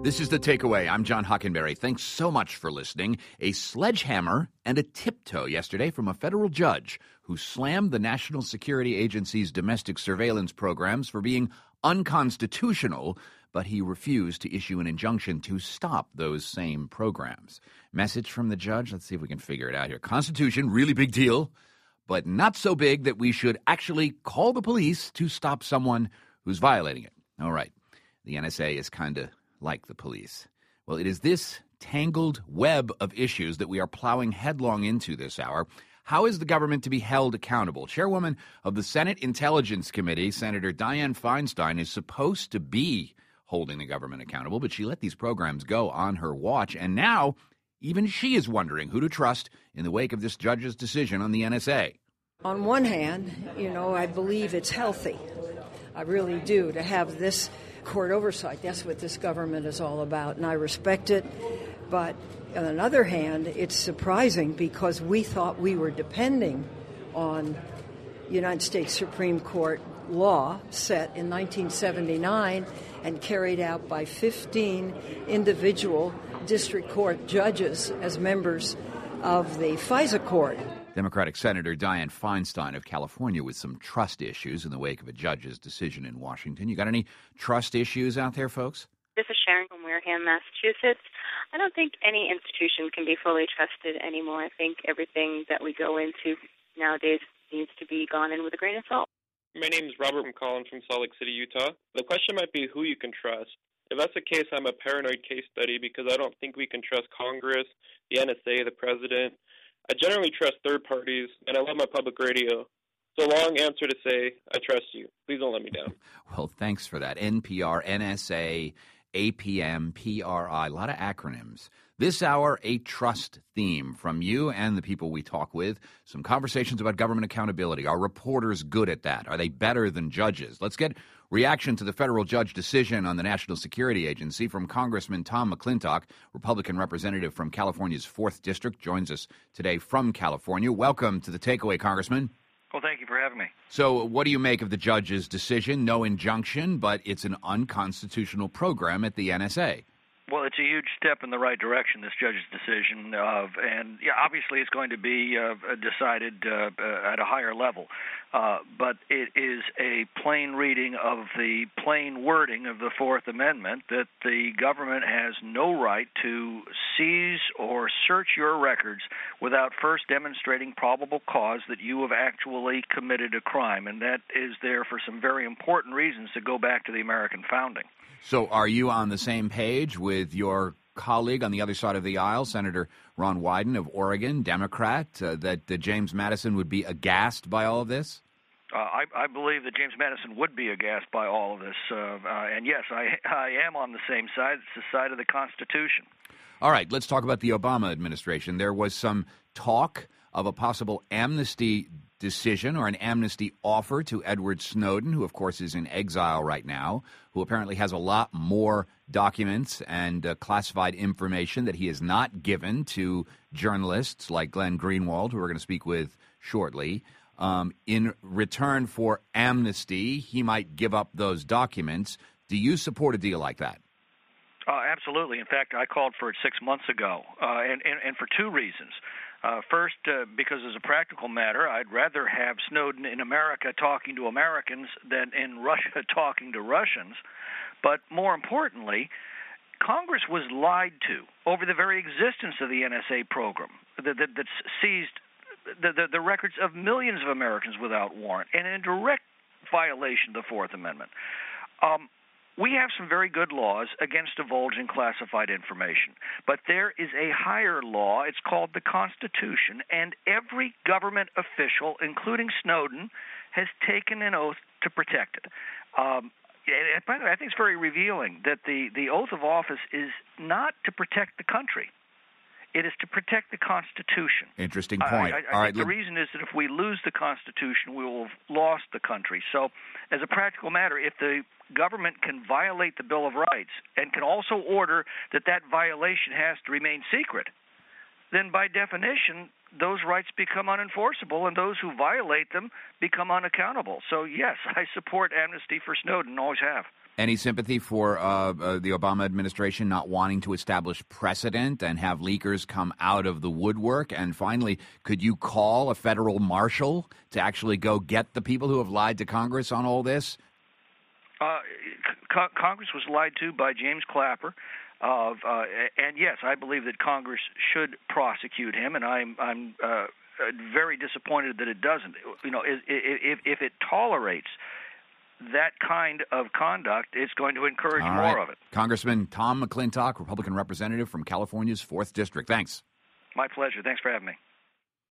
This is The Takeaway. I'm John Hockenberry. Thanks so much for listening. A sledgehammer and a tiptoe yesterday from a federal judge who slammed the National Security Agency's domestic surveillance programs for being unconstitutional, but he refused to issue an injunction to stop those same programs. Message from the judge? Let's see if we can figure it out here. Constitution, really big deal, but not so big that we should actually call the police to stop someone who's violating it. All right. The NSA is kind of like the police. Well, it is this tangled web of issues that we are plowing headlong into this hour. How is the government to be held accountable? Chairwoman of the Senate Intelligence Committee, Senator Dianne Feinstein, is supposed to be holding the government accountable, but she let these programs go on her watch, and now even she is wondering who to trust in the wake of this judge's decision on the NSA. On one hand, I believe it's healthy. I really do, to have this court oversight. That's what this government is all about, and I respect it. But on the other hand, it's surprising because we thought we were depending on United States Supreme Court law set in 1979 and carried out by 15 individual district court judges as members of the FISA court. Democratic Senator Dianne Feinstein of California with some trust issues in the wake of a judge's decision in Washington. You got any trust issues out there, folks? This is Sharon from Wareham, Massachusetts. I don't think any institution can be fully trusted anymore. I think everything that we go into nowadays needs to be gone in with a grain of salt. My name is Robert McCollin from Salt Lake City, Utah. The question might be who you can trust. If that's the case, I'm a paranoid case study because I don't think we can trust Congress, the NSA, the president. I generally trust third parties, and I love my public radio. So long answer to say, I trust you. Please don't let me down. Well, thanks for that. NPR, NSA, APM, PRI, a lot of acronyms. This hour, a trust theme from you and the people we talk with. Some conversations about government accountability. Are reporters good at that? Are they better than judges? Let's get reaction to the federal judge decision on the National Security Agency from Congressman Tom McClintock, Republican representative from California's 4th District, joins us today from California. Welcome to The Takeaway, Congressman. Well, thank you for having me. So what do you make of the judge's decision? No injunction, but it's an unconstitutional program at the NSA. Well, it's a huge step in the right direction, this judge's decision, and obviously it's going to be decided at a higher level. But it is a plain reading of the plain wording of the Fourth Amendment that the government has no right to seize or search your records without first demonstrating probable cause that you have actually committed a crime, and that is there for some very important reasons to go back to the American founding. So are you on the same page with your colleague on the other side of the aisle, Senator Ron Wyden of Oregon, Democrat, that James Madison would be aghast by all of this? I believe that James Madison would be aghast by all of this. And yes, I am on the same side. It's the side of the Constitution. All right, let's talk about the Obama administration. There was some talk of a possible amnesty decision or an amnesty offer to Edward Snowden, who, of course, is in exile right now, who apparently has a lot more documents and classified information that he has not given to journalists like Glenn Greenwald, who we're going to speak with shortly. In return for amnesty, he might give up those documents. Do you support a deal like that? Absolutely. In fact, I called for it 6 months ago, and for two reasons. First, because as a practical matter, I'd rather have Snowden in America talking to Americans than in Russia talking to Russians. But more importantly, Congress was lied to over the very existence of the NSA program that seized the records of millions of Americans without warrant, and in direct violation of the Fourth Amendment. We have some very good laws against divulging classified information, but there is a higher law. It's called the Constitution, and every government official, including Snowden, has taken an oath to protect it. By the way, I think it's very revealing that the oath of office is not to protect the country. It is to protect the Constitution. Interesting point. All right. The reason is that if we lose the Constitution, we will have lost the country. So as a practical matter, if the government can violate the Bill of Rights and can also order that violation has to remain secret, then by definition, those rights become unenforceable, and those who violate them become unaccountable. So, yes, I support amnesty for Snowden, always have. Any sympathy for the Obama administration not wanting to establish precedent and have leakers come out of the woodwork? And finally, could you call a federal marshal to actually go get the people who have lied to Congress on all this? Congress was lied to by James Clapper. And yes, I believe that Congress should prosecute him, and I'm very disappointed that it doesn't. You know, if it tolerates that kind of conduct, it's going to encourage more of it. Congressman Tom McClintock, Republican representative from California's 4th District. Thanks. My pleasure. Thanks for having me.